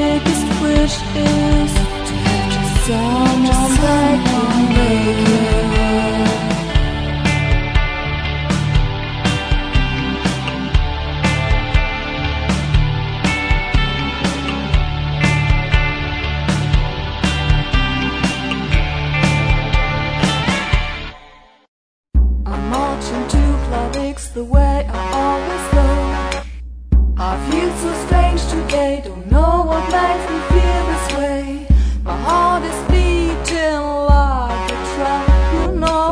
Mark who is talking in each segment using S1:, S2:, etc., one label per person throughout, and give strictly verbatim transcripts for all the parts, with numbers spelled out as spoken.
S1: biggest wish is to have just someone that can make it. The way I always go. I feel so strange today, don't know what makes me feel this way. My heart is beating like a drum, you know.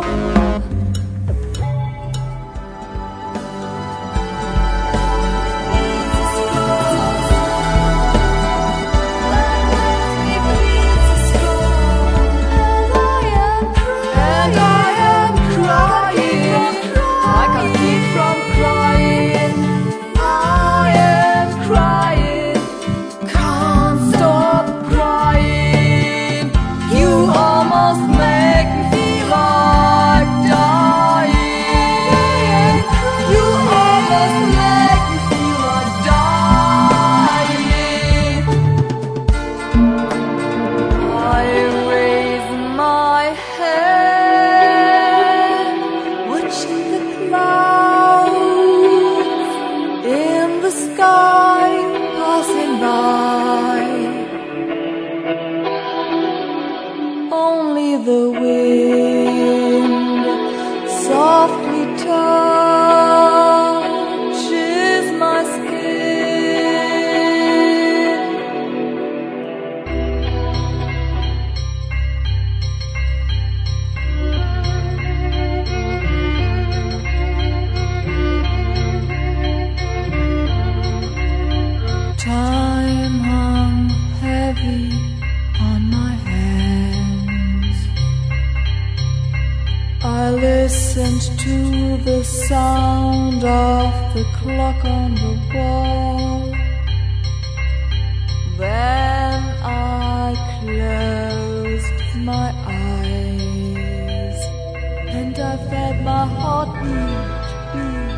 S1: And I am crying, I can't keep from crying. I am crying, can't stop crying. You almost make me feel like dying. You almost make me feel like dying. I raise my head, watching the clouds in the sky passing by. Only the wind softly touches my skin. Time hung heavy on my hands. I listened to the sound of the clock on the wall. Then I closed my eyes and I felt my heart beat, beat.